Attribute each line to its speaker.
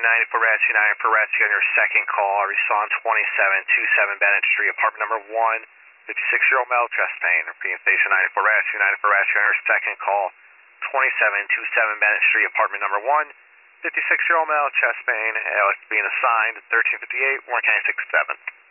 Speaker 1: 94 Rescue, 94 Rescue on your second call. Respond 2727 Bennett Street, apartment number 1. 56-year-old male, chest pain. Repeating station 94 Rescue, 94 Rescue on your second call. 2727 Bennett Street, apartment number 1. 56-year-old male, chest pain. ALS being assigned 1358, Warren County 67.